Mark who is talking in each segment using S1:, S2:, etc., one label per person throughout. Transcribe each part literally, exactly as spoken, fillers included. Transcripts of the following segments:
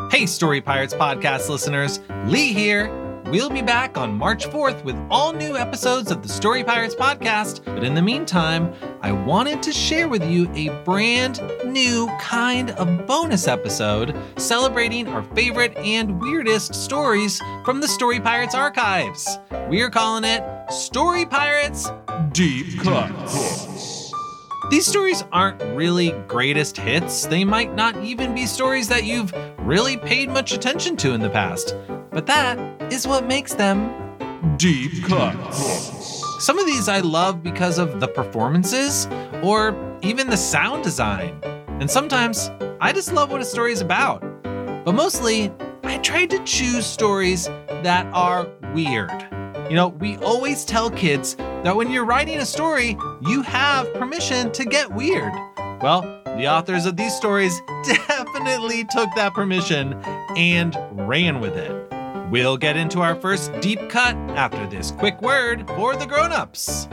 S1: Hey, Story Pirates podcast listeners, Lee here. We'll be back on March fourth with all new episodes of the Story Pirates podcast. But in the meantime, I wanted to share with you a brand new kind of bonus episode celebrating our favorite and weirdest stories from the Story Pirates archives. We're calling it Story Pirates Deep Cuts. These stories aren't really greatest hits. They might not even be stories that you've really paid much attention to in the past. But that is what makes them deep cuts. Some of these I love because of the performances or even the sound design. And sometimes I just love what a story is about. But mostly, I tried to choose stories that are weird. You know, we always tell kids that when you're writing a story, you have permission to get weird. Well, the authors of these stories definitely took that permission and ran with it. We'll get into our first deep cut after this quick word for the grown-ups.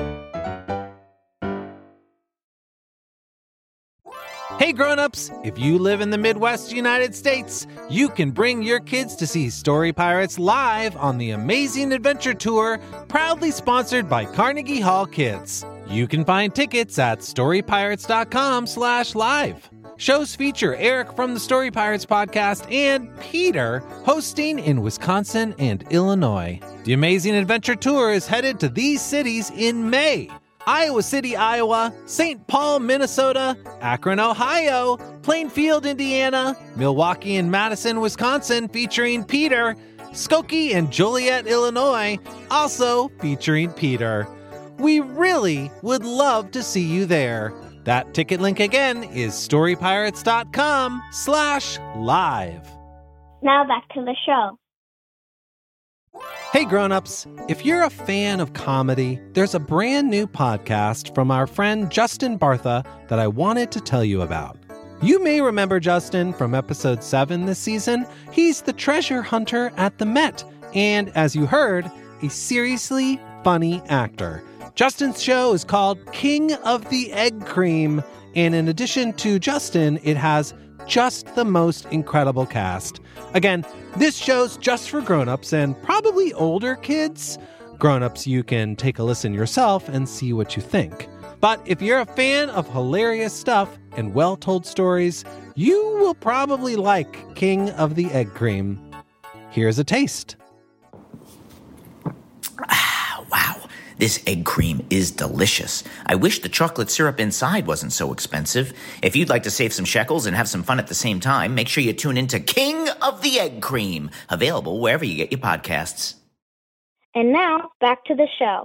S1: Hey grown-ups, if you live in the Midwest United States, you can bring your kids to see Story Pirates live on the Amazing Adventure Tour, proudly sponsored by Carnegie Hall Kids. You can find tickets at storypirates.com slash live. Shows feature Eric from the Story Pirates podcast and Peter hosting in Wisconsin and Illinois. The Amazing Adventure Tour is headed to these cities in May. Iowa City, Iowa, Saint Paul, Minnesota, Akron, Ohio, Plainfield, Indiana, Milwaukee and Madison, Wisconsin, featuring Peter, Skokie and Joliet, Illinois, also featuring Peter. We really would love to see you there. That ticket link again is storypirates.com slash live.
S2: Now back to the show.
S1: Hey grown-ups, if you're a fan of comedy, there's a brand new podcast from our friend Justin Bartha that I wanted to tell you about. You may remember Justin from episode seven this season. He's the treasure hunter at the Met, and as you heard, a seriously funny actor. Justin's show is called King of the Egg Cream, and in addition to Justin, it has just the most incredible cast. Again, this show's just for grown-ups and probably older kids. Grown-ups, you can take a listen yourself and see what you think. But if you're a fan of hilarious stuff and well-told stories, you will probably like King of the Egg Cream. Here's a taste.
S3: Ah, wow. This egg cream is delicious. I wish the chocolate syrup inside wasn't so expensive. If you'd like to save some shekels and have some fun at the same time, make sure you tune into King of the Egg Cream, available wherever you get your podcasts.
S2: And now, back to the show.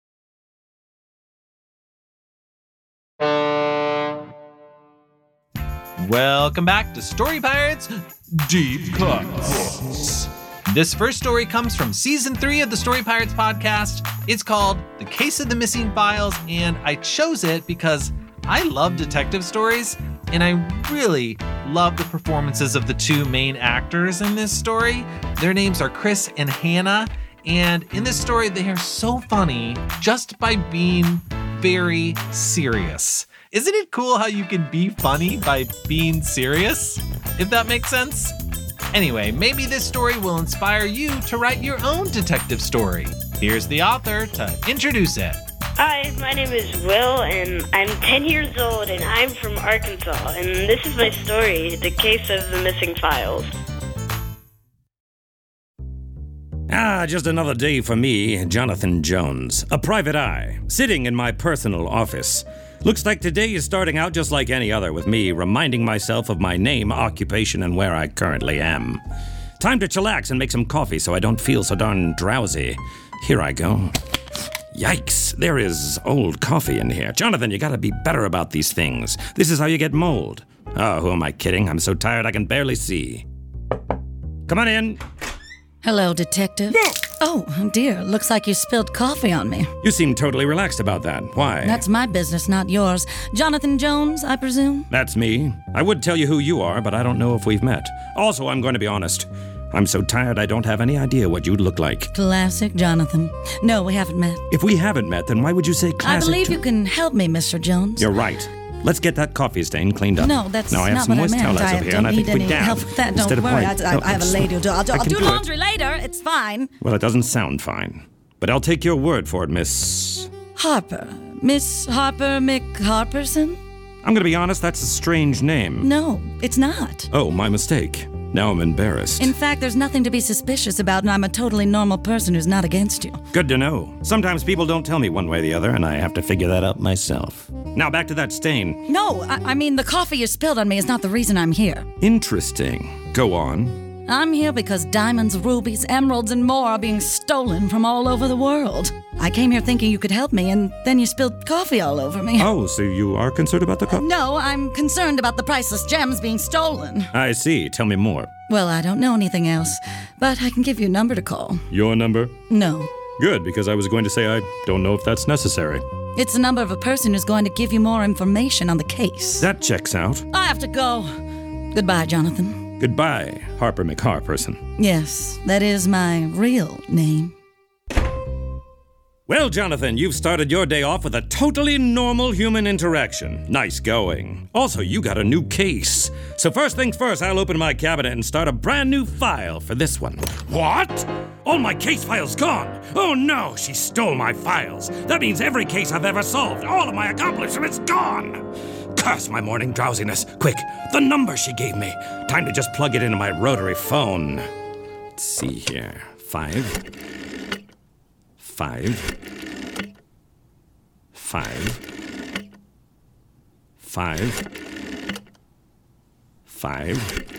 S1: Welcome back to Story Pirates Deep Cuts. This first story comes from season three of the Story Pirates podcast. It's called The Case of the Missing Files, and I chose it because I love detective stories, and I really love the performances of the two main actors in this story. Their names are Chris and Hannah, and in this story, they are so funny just by being very serious. Isn't it cool how you can be funny by being serious? If that makes sense? Anyway, maybe this story will inspire you to write your own detective story. Here's the author to introduce it.
S4: Hi, my name is Will, and I'm ten years old, and I'm from Arkansas, and this is my story, The Case of the Missing Files.
S5: Ah, just another day for me, Jonathan Jones, a private eye, sitting in my personal office. Looks like today is starting out just like any other, with me reminding myself of my name, occupation, and where I currently am. Time to chillax and make some coffee so I don't feel so darn drowsy. Here I go. Yikes, there is old coffee in here. Jonathan, you gotta be better about these things. This is how you get mold. Oh, who am I kidding? I'm so tired I can barely see. Come on in.
S6: Hello, detective.
S5: No.
S6: Oh, dear. Looks like you spilled coffee on me.
S5: You seem totally relaxed about that. Why?
S6: That's my business, not yours. Jonathan Jones, I presume?
S5: That's me. I would tell you who you are, but I don't know if we've met. Also, I'm going to be honest. I'm so tired I don't have any idea what you'd look like.
S6: Classic Jonathan. No, we haven't met.
S5: If we haven't met, then why would you say classic?
S6: I believe
S5: to-
S6: you can help me, Mister Jones.
S5: You're right. Let's get that coffee stain cleaned up.
S6: No, that's
S5: now, I have
S6: not
S5: some
S6: what I
S5: moist
S6: meant.
S5: towelettes
S6: I
S5: over here,
S6: don't
S5: and I
S6: need
S5: think we
S6: any
S5: dab.
S6: help with that. Don't
S5: Instead of
S6: worry. I,
S5: white.
S6: I,
S5: No,
S6: I have a lady who'll do. I'll do,
S5: I
S6: I'll
S5: can
S6: do
S5: do it.
S6: laundry later. It's fine.
S5: Well, it doesn't sound fine. But I'll take your word for it, Miss...
S6: Harper. Miss Harper McHarperson?
S5: I'm gonna be honest, that's a strange name.
S6: No, it's not.
S5: Oh, my mistake. Now I'm embarrassed.
S6: In fact, there's nothing to be suspicious about, and I'm a totally normal person who's not against you.
S5: Good to know. Sometimes people don't tell me one way or the other, and I have to figure that out myself. Now back to that stain.
S6: No, I, I mean, the coffee you spilled on me is not the reason I'm here.
S5: Interesting. Go on.
S6: I'm here because diamonds, rubies, emeralds, and more are being stolen from all over the world. I came here thinking you could help me, and then you spilled coffee all over me.
S5: Oh, so you are concerned about the cup?
S6: No, I'm concerned about the priceless gems being stolen.
S5: I see. Tell me more.
S6: Well, I don't know anything else, but I can give you a number to call.
S5: Your number?
S6: No.
S5: Good, because I was going to say I don't know if that's necessary.
S6: It's the number of a person who's going to give you more information on the case.
S5: That checks out.
S6: I have to go. Goodbye, Jonathan.
S5: Goodbye, Harper McHarperson.
S6: Yes, that is my real name.
S5: Well, Jonathan, you've started your day off with a totally normal human interaction. Nice going. Also, you got a new case. So first things first, I'll open my cabinet and start a brand new file for this one. What? All my case files gone. Oh no, she stole my files. That means every case I've ever solved, all of my accomplishments gone. Curse my morning drowsiness. Quick, the number she gave me. Time to just plug it into my rotary phone. Let's see here. Five. Five. Five. Five. Five.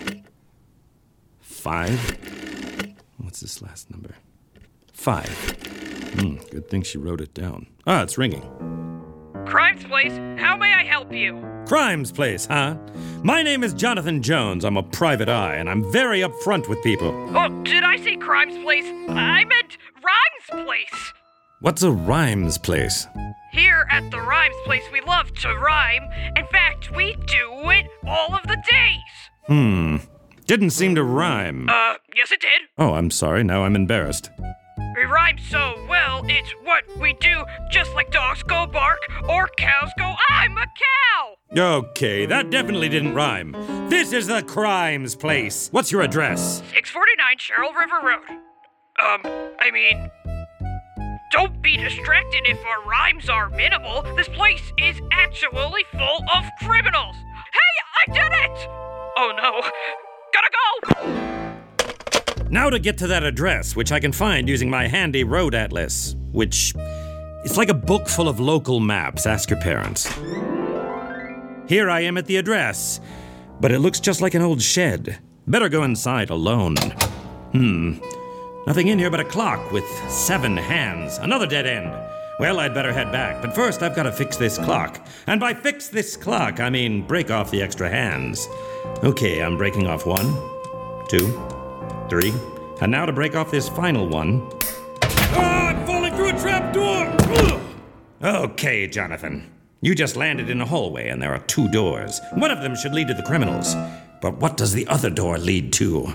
S5: Five. What's this last number? Five. Hmm, good thing she wrote it down. Ah, it's ringing.
S7: Crimes Place, how may I help you?
S5: Crimes Place, huh? My name is Jonathan Jones. I'm a private eye, and I'm very upfront with people.
S7: Oh, did I say Crimes Place? I meant Rhymes Place.
S5: What's a rhymes place?
S7: Here at the Rhymes Place, we love to rhyme. In fact, we do it all of the days.
S5: Hmm. Didn't seem to rhyme.
S7: Uh, yes it did.
S5: Oh, I'm sorry. Now I'm embarrassed.
S7: We rhyme so well, it's what we do, just like dogs go bark or cows go, I'm a cow!
S5: Okay, that definitely didn't rhyme. This is the Crimes Place. What's your address?
S7: six forty-nine Cheryl River Road. Um, I mean... Don't be distracted if our rhymes are minimal. This place is actually full of criminals. Hey, I did it! Oh no, gotta go!
S5: Now to get to that address, which I can find using my handy road atlas, which... it's like a book full of local maps. Ask your parents. Here I am at the address, but it looks just like an old shed. Better go inside alone. Hmm... Nothing in here but a clock with seven hands. Another dead end. Well, I'd better head back. But first, I've got to fix this clock. And by fix this clock, I mean break off the extra hands. Okay, I'm breaking off one, two, three. And now to break off this final one. Oh, I'm falling through a trap door! Ugh. Okay, Jonathan. You just landed in a hallway, and there are two doors. One of them should lead to the criminals. But what does the other door lead to?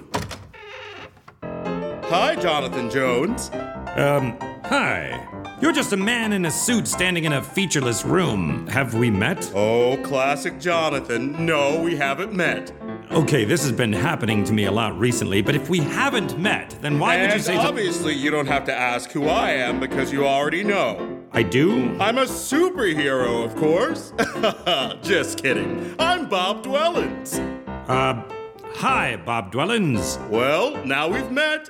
S8: Hi, Jonathan Jones.
S5: Um, hi. You're just a man in a suit standing in a featureless room. Have we met?
S8: Oh, classic Jonathan. No, we haven't met.
S5: Okay, this has been happening to me a lot recently, but if we haven't met, then why
S8: and
S5: would you say so-
S8: obviously you don't have to ask who I am because you already know.
S5: I do?
S8: I'm a superhero, of course. Just kidding. I'm Bob Dwellins.
S5: Uh, hi, Bob Dwellins.
S8: Well, now we've met.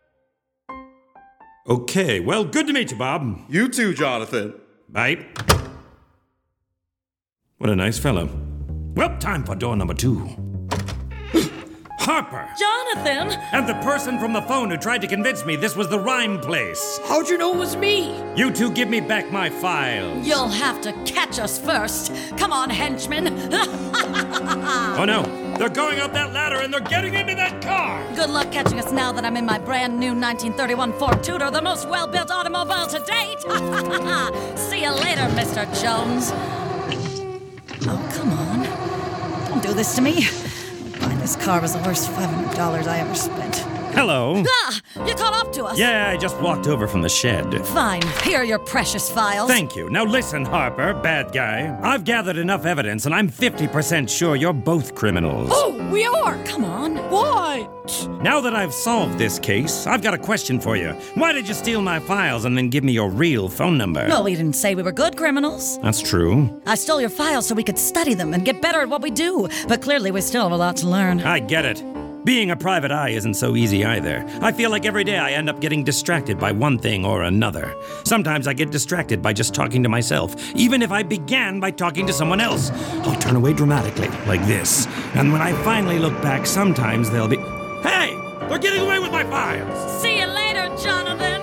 S5: Okay, well, good to meet you, Bob.
S8: You too, Jonathan.
S5: Bye. What a nice fellow. Well, time for door number two. Harper!
S6: Jonathan!
S5: And the person from the phone who tried to convince me this was the rhyme place.
S7: How'd you know it was me?
S5: You two give me back my files.
S6: You'll have to catch us first. Come on, henchman.
S5: Oh no, they're going up that ladder and they're getting into that car.
S6: Good luck catching us now that I'm in my brand new nineteen thirty-one Ford Tudor, the most well-built automobile to date. See you later, Mister Jones. Oh, come on. Don't do this to me. Buying this car was the worst five hundred dollars I ever spent.
S5: Hello.
S6: Ah, you caught up to us.
S5: Yeah, I just walked over from the shed.
S6: Fine. Here are your precious files.
S5: Thank you. Now listen, Harper, bad guy. I've gathered enough evidence, and I'm fifty percent sure you're both criminals.
S6: Oh, we are. Come on. Why?
S5: Now that I've solved this case, I've got a question for you. Why did you steal my files and then give me your real phone number?
S6: Well, we didn't say we were good criminals.
S5: That's true.
S6: I stole your files so we could study them and get better at what we do. But clearly we still have a lot to learn.
S5: I get it. Being a private eye isn't so easy either. I feel like every day I end up getting distracted by one thing or another. Sometimes I get distracted by just talking to myself, even if I began by talking to someone else. I'll turn away dramatically, like this. And when I finally look back, sometimes they'll be... Hey! They're getting away with my files!
S6: See you later, Jonathan!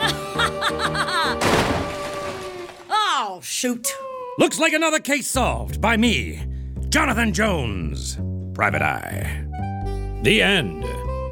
S6: Oh, shoot.
S5: Looks like another case solved by me, Jonathan Jones, Private Eye. The end.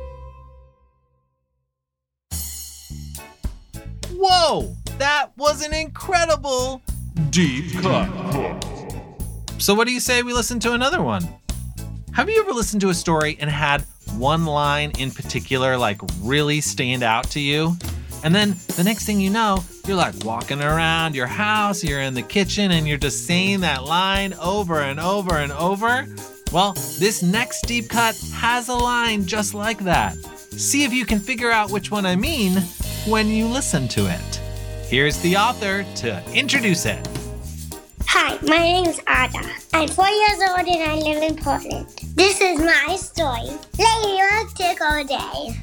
S1: Whoa! That was an incredible deep cut. So what do you say we listen to another one? Have you ever listened to a story and had one line in particular like really stand out to you? And then the next thing you know, you're like walking around your house, you're in the kitchen, and you're just saying that line over and over and over? Well, this next deep cut has a line just like that. See if you can figure out which one I mean when you listen to it. Here's the author to introduce it.
S2: Hi, my name is Ada. I'm four years old and I live in Portland. This is my story. Ladybug Tickle Day.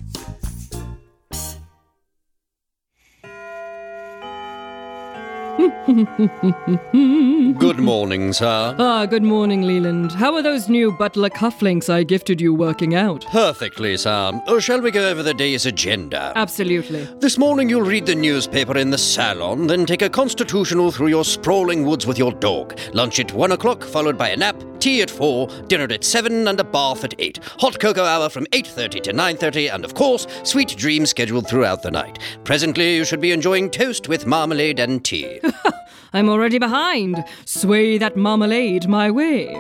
S9: Good morning, sir.
S10: Ah, good morning, Leland. How are those new butler cufflinks I gifted you working out?
S9: Perfectly, sir. Oh, shall we go over the day's agenda?
S10: Absolutely.
S9: This morning you'll read the newspaper in the salon, then take a constitutional through your sprawling woods with your dog. Lunch at one o'clock, followed by a nap, tea at four, dinner at seven, and a bath at eight. Hot cocoa hour from eight thirty to nine thirty, and of course, sweet dreams scheduled throughout the night. Presently, you should be enjoying toast with marmalade and tea.
S10: I'm already behind. Sway that marmalade my way.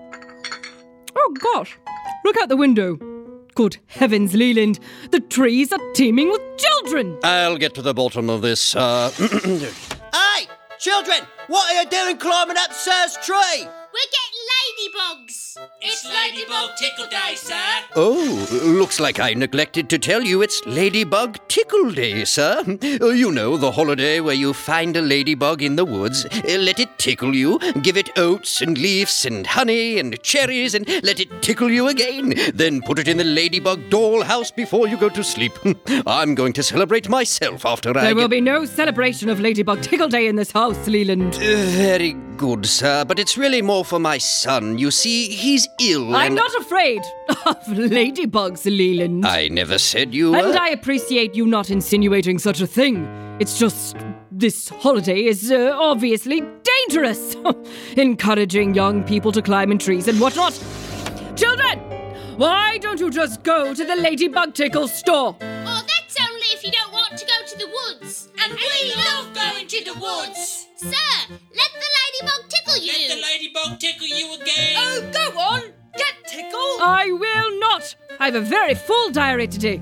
S10: Oh, gosh. Look out the window. Good heavens, Leland. The trees are teeming with children.
S9: I'll get to the bottom of this, uh...
S11: Hey, children! What are you doing climbing up Sir's tree?
S12: We're getting ladybugs. It's Ladybug Tickle Day, sir.
S9: Oh, looks like I neglected to tell you it's Ladybug Tickle Day, sir. Uh, you know, the holiday where you find a ladybug in the woods, uh, let it tickle you, give it oats and leaves and honey and cherries, and let it tickle you again. Then put it in the ladybug dollhouse before you go to sleep. I'm going to celebrate myself after I
S10: There will
S9: get...
S10: be no celebration of Ladybug Tickle Day in this house, Leland.
S9: Uh, very good, sir, but it's really more for my son. You see, he's ill
S10: I'm
S9: and...
S10: not afraid of ladybugs, Leland.
S9: I never said you were...
S10: And I appreciate you not insinuating such a thing. It's just, this holiday is uh, obviously dangerous. Encouraging young people to climb in trees and whatnot. Children, why don't you just go to the Ladybug Tickle store?
S12: Oh, that's only if you don't want to go to the woods. And, and we love going to the woods. Sir, let the ladybug tickle you.
S11: Let the ladybug tickle you again.
S12: Oh, go on. Get tickled.
S10: I will not. I have a very full diary today.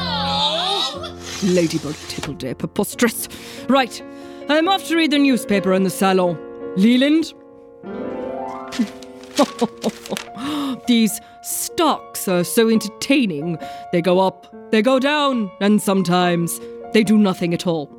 S12: Oh.
S10: Ladybug Tickle Day, preposterous. Right, I'm off to read the newspaper in the salon. Leland? These stocks are so entertaining. They go up, they go down, and sometimes they do nothing at all.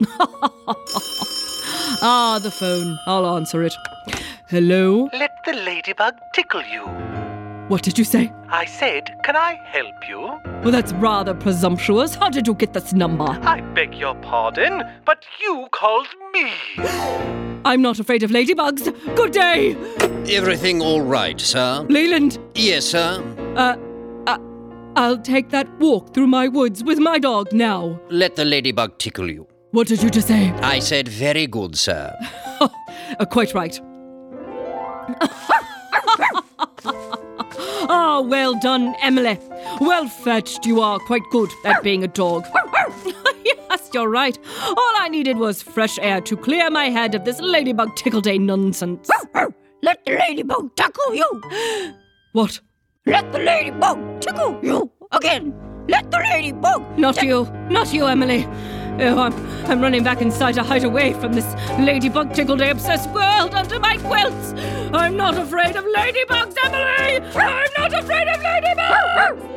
S10: Ah, the phone. I'll answer it. Hello?
S13: Let the ladybug tickle you.
S10: What did you say?
S13: I said, can I help you?
S10: Well, that's rather presumptuous. How did you get this number?
S13: I beg your pardon, but you called me.
S10: I'm not afraid of ladybugs. Good day.
S9: Everything all right, sir?
S10: Leland?
S9: Yes, sir?
S10: Uh, uh, I'll take that walk through my woods with my dog now.
S9: Let the ladybug tickle you.
S10: What did you just say?
S9: I said very good, sir.
S10: uh, quite right. Ah, well done, Emily. Well fetched. You are quite good at being a dog. Yes, you're right. All I needed was fresh air to clear my head of this Ladybug Tickle Day nonsense.
S6: Let the ladybug tickle you.
S10: What?
S6: Let the ladybug tickle you again.
S10: Let the ladybug! Not you. Not you, Emily. Oh, I'm, I'm running back inside to hide away from this ladybug tickle-day obsessed world under my quilts. I'm not afraid of ladybugs, Emily! I'm not afraid of ladybugs!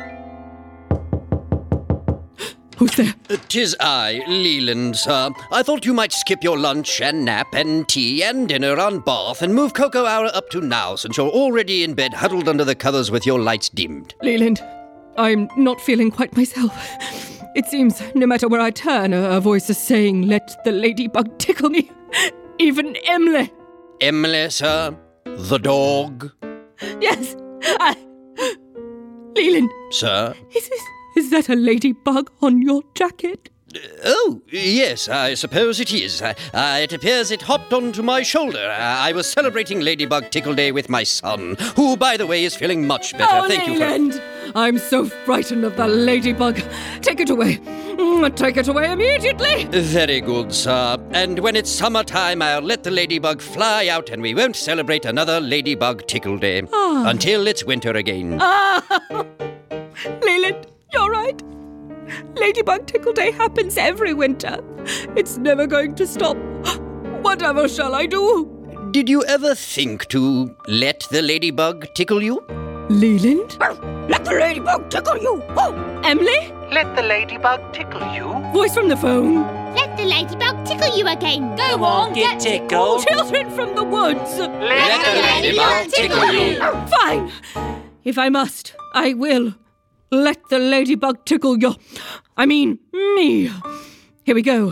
S10: Who's there?
S9: Uh, 'Tis I, Leland, sir. I thought you might skip your lunch and nap and tea and dinner on Bath and move cocoa hour up to now, since you're already in bed huddled under the covers with your lights dimmed.
S10: Leland, I'm not feeling quite myself. It seems no matter where I turn, a, a voice is saying, let the ladybug tickle me. Even Emily.
S9: Emily, sir? The dog?
S10: Yes, I... Leland.
S9: Sir?
S10: Is this... Is that a ladybug on your jacket?
S9: Uh, oh, yes, I suppose it is. Uh, uh, it appears it hopped onto my shoulder. Uh, I was celebrating Ladybug Tickle Day with my son, who, by the way, is feeling much better.
S10: Oh,
S9: Thank
S10: Leland!
S9: you for...
S10: I'm so frightened of the ladybug. Take it away. Mm, take it away immediately.
S9: Very good, sir. And when it's summertime, I'll let the ladybug fly out and we won't celebrate another Ladybug Tickle Day.
S10: Ah.
S9: Until it's winter again.
S10: Ah! Leland, you're right. Ladybug Tickle Day happens every winter. It's never going to stop. Whatever shall I do?
S9: Did you ever think to let the ladybug tickle you?
S10: Leland? Let the ladybug tickle you! Oh, Emily?
S13: Let the ladybug tickle you.
S10: Voice from the phone.
S12: Let the ladybug tickle you again. Go
S13: Come on, get tickled.
S10: Children from the woods.
S13: Let,
S12: Let the ladybug tickle you.
S10: Fine. If I must, I will. Let the ladybug tickle you. I mean, me. Here we go.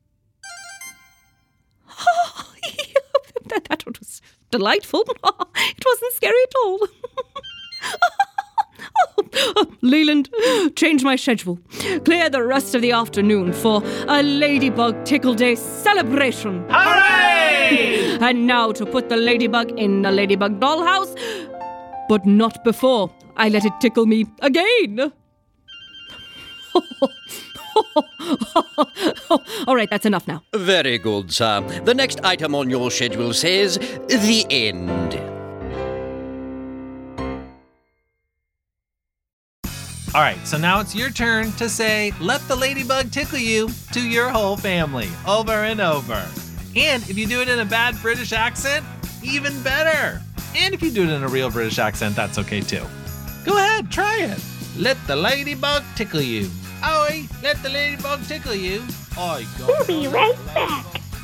S10: that, that was delightful. It wasn't scary at all. Oh, Leland, change my schedule. Clear the rest of the afternoon for a Ladybug Tickle Day celebration.
S13: Hooray!
S10: And now to put the ladybug in the ladybug dollhouse, but not before I let it tickle me again. All right, that's enough now.
S9: Very good, sir. The next item on your schedule says the end.
S1: All right, so now it's your turn to say, let the ladybug tickle you to your whole family, over and over. And if you do it in a bad British accent, even better. And if you do it in a real British accent, that's okay too. Go ahead, try it. Let the ladybug tickle you. Oi, let the ladybug tickle you. Oi, go.
S2: We'll be right back.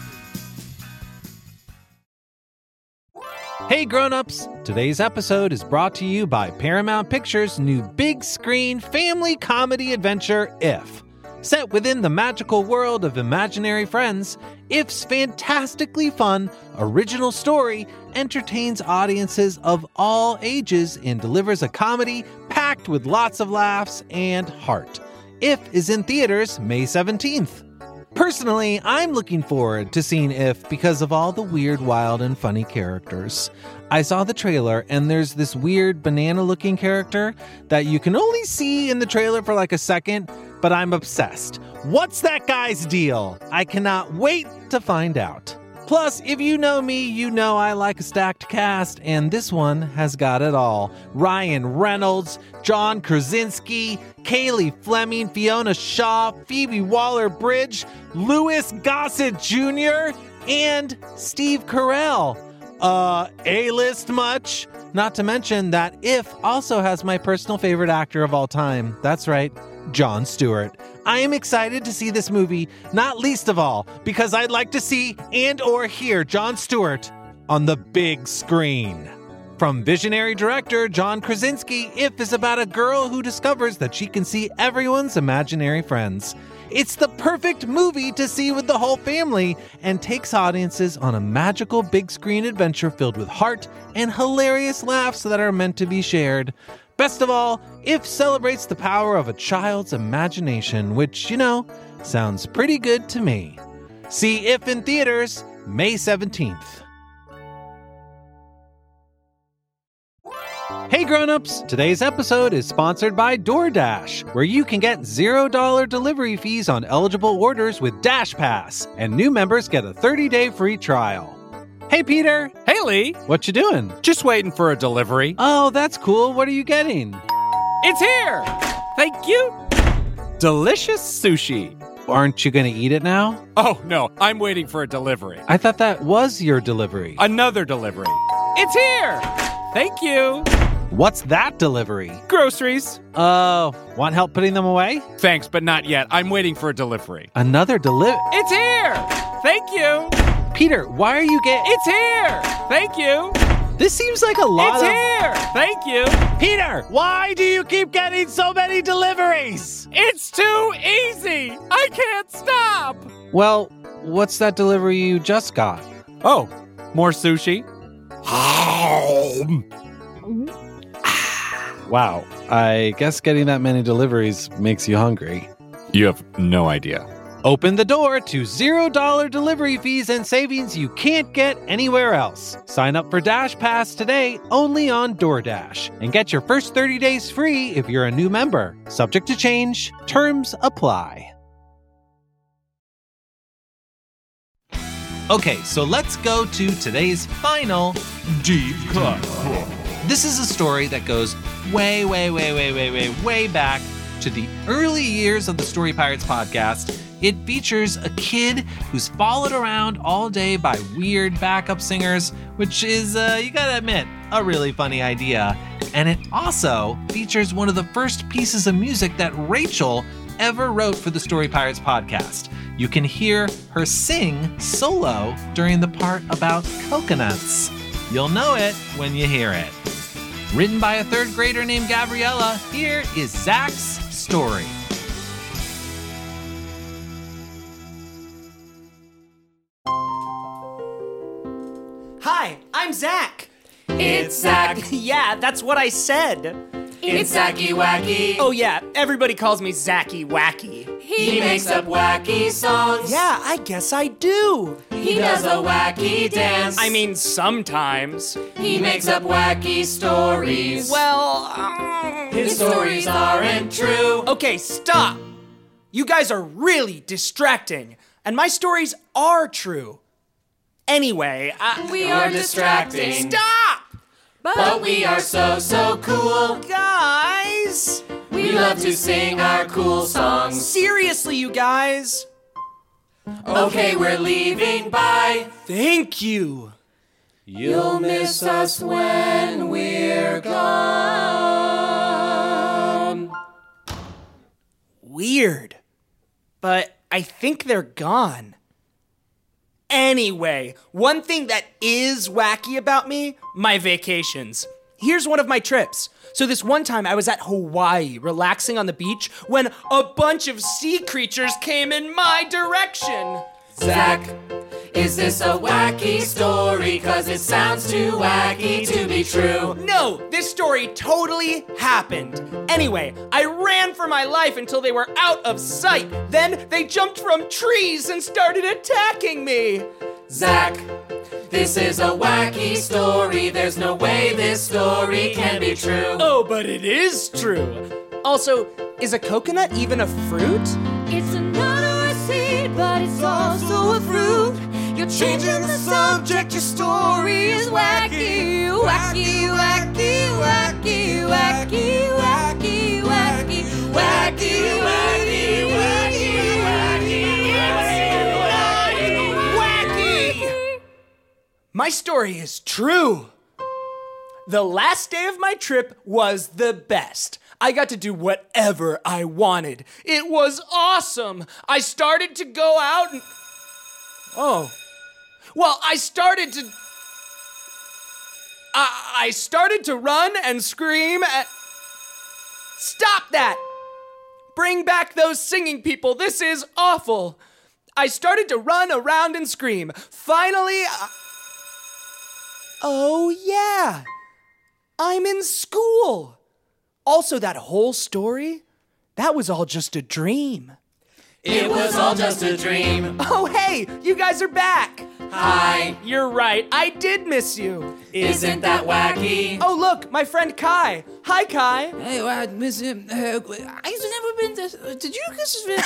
S1: Hey grown-ups, today's episode is brought to you by Paramount Pictures' new big screen family comedy adventure, If. Set within the magical world of imaginary friends, If's fantastically fun, original story entertains audiences of all ages and delivers a comedy packed with lots of laughs and heart. If is in theaters May seventeenth. Personally, I'm looking forward to seeing If because of all the weird, wild, and funny characters. I saw the trailer, and there's this weird banana-looking character that you can only see in the trailer for like a second, but I'm obsessed. What's that guy's deal? I cannot wait to find out. Plus, if you know me, you know I like a stacked cast, and this one has got it all. Ryan Reynolds, John Krasinski, Kaylee Fleming, Fiona Shaw, Phoebe Waller-Bridge, Louis Gossett Junior, and Steve Carell. Uh, A-list much? Not to mention that If also has my personal favorite actor of all time. That's right, Jon Stewart. I am excited to see this movie, not least of all, because I'd like to see and or hear Jon Stewart on the big screen. From visionary director John Krasinski, If is about a girl who discovers that she can see everyone's imaginary friends. It's the perfect movie to see with the whole family and takes audiences on a magical big screen adventure filled with heart and hilarious laughs that are meant to be shared. Best of all, If celebrates the power of a child's imagination, which, you know, sounds pretty good to me. See If in theaters May seventeenth. Hey grown-ups, today's episode is sponsored by DoorDash, where you can get zero dollars delivery fees on eligible orders with Dash Pass, and new members get a thirty-day free trial. Hey Peter!
S14: Hey Lee!
S1: What you doing?
S14: Just waiting for a delivery.
S1: Oh, that's cool. What are you getting?
S14: It's here! Thank you. Delicious sushi.
S1: Aren't you going to eat it now?
S14: Oh, no, I'm waiting for a delivery.
S1: I thought that was your delivery.
S14: Another delivery. It's here! Thank you.
S1: What's that delivery?
S14: Groceries.
S1: Oh, uh, want help putting them away?
S14: Thanks, but not yet. I'm waiting for a delivery.
S1: Another delivery?
S14: It's here! Thank you.
S1: Peter, why are you getting...
S14: It's here! Thank you.
S1: This seems like a lot
S14: it's
S1: of...
S14: It's here! Thank you.
S1: Peter, why do you keep getting so many deliveries?
S14: It's too easy! I can't stop!
S1: Well, what's that delivery you just got?
S14: Oh, more sushi.
S1: Wow, I guess getting that many deliveries makes you hungry.
S14: You have no idea.
S1: Open the door to zero dollar delivery fees and savings you can't get anywhere else. Sign up for Dash Pass today only on DoorDash and get your first thirty days free if you're a new member. Subject to change. Terms apply. Okay, so let's go to today's final Deep Cut. This is a story that goes way, way, way, way, way, way, way back to the early years of the Story Pirates podcast. It features a kid who's followed around all day by weird backup singers, which is, uh, you gotta admit, a really funny idea. And it also features one of the first pieces of music that Rachel ever wrote for the Story Pirates podcast. You can hear her sing solo during the part about coconuts. You'll know it when you hear it. Written by a third grader named Gabriella, here is Zach's story.
S15: Hi, I'm Zach.
S16: It's Zach.
S15: Yeah, that's what I said.
S16: It's Zacky Wacky.
S15: Oh yeah, everybody calls me Zacky Wacky.
S16: He, he makes up wacky songs.
S15: Yeah, I guess I do.
S16: He does a wacky dance.
S15: I mean, sometimes.
S16: He makes up wacky stories.
S15: Well, um,
S16: his stories aren't true.
S15: Okay, stop. You guys are really distracting, and my stories are true. Anyway, I...
S16: We are distracting.
S15: Stop!
S16: But, but we are so, so cool.
S15: Guys!
S16: We love to sing our cool songs.
S15: Seriously, you guys.
S16: Okay, we're leaving. Bye.
S15: Thank you.
S16: You'll miss us when we're gone.
S15: Weird. But I think they're gone. Anyway, one thing that is wacky about me, my vacations. Here's one of my trips. So this one time I was at Hawaii, relaxing on the beach, when a bunch of sea creatures came in my direction.
S16: Zach, is this a wacky story? Cause it sounds too wacky to be true.
S15: No, this story totally happened. Anyway, I ran for my life until they were out of sight. Then they jumped from trees and started attacking me.
S16: Zach, this is a wacky story. There's no way this story can be true.
S15: Oh, but it is true. Also, is a coconut even a fruit?
S6: It's a nut or a seed, but it's also a fruit. You're changing the subject, your story is wacky. Wacky, wacky, wacky, wacky, wacky, wacky, wacky, wacky, wacky, wacky,
S15: wacky, wacky. My story is true. The last day of my trip was the best. I got to do whatever I wanted. It was awesome. I started to go out and... Oh. Well, I started to... I, I started to run and scream at... Stop that! Bring back those singing people. This is awful. I started to run around and scream. Finally... I... Oh, yeah. I'm in school. Also, that whole story, that was all just a dream.
S16: It was all just a dream.
S15: Oh, hey, you guys are back.
S16: Hi.
S15: You're right, I did miss you.
S16: Isn't that wacky?
S15: Oh, look, my friend Kai. Hi, Kai.
S17: Hey, I miss him. Uh, I've never been to... Did you...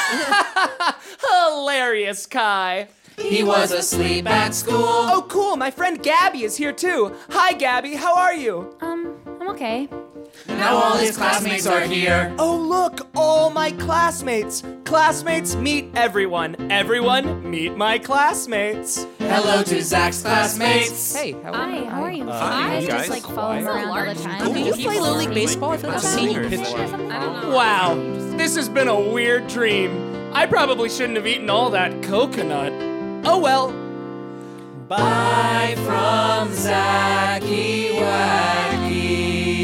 S15: Hilarious, Kai.
S16: He was asleep at school.
S15: Oh, cool, my friend Gabby is here too. Hi, Gabby, how are you?
S18: Um, I'm okay.
S16: Now all his classmates are here.
S15: Oh, look, all my classmates. Classmates, meet everyone. Everyone, meet my classmates.
S16: Hello to Zach's classmates.
S17: Hey, how are
S18: Hi, how are you?
S17: Uh,
S18: I
S17: you
S18: just
S17: guys?
S18: like follow him around all the time.
S17: Do you play Little League Baseball? I feel like I've seen you before.
S18: I don't know.
S15: Wow, this has been a weird dream. I probably shouldn't have eaten all that coconut. Oh well.
S16: Bye from Zachy Wacky.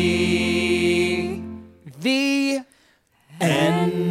S15: The end.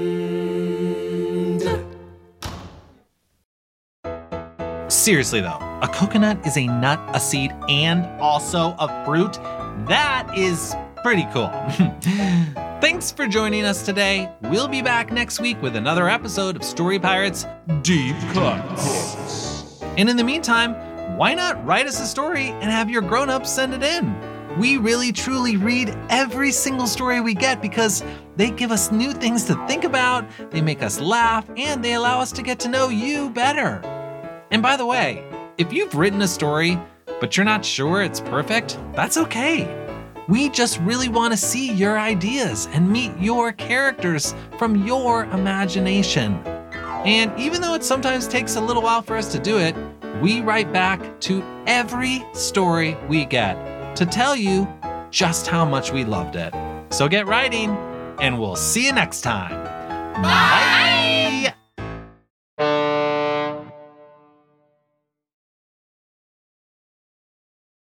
S1: Seriously though, a coconut is a nut, a seed, and also a fruit. That is pretty cool. Thanks for joining us today. We'll be back next week with another episode of Story Pirates Deep Cuts. And in the meantime, why not write us a story and have your grown-ups send it in? We really truly read every single story we get because they give us new things to think about, they make us laugh, and they allow us to get to know you better. And by the way, if you've written a story, but you're not sure it's perfect, that's okay. We just really want to see your ideas and meet your characters from your imagination. And even though it sometimes takes a little while for us to do it, we write back to every story we get to tell you just how much we loved it. So get writing, and we'll see you next time. Bye!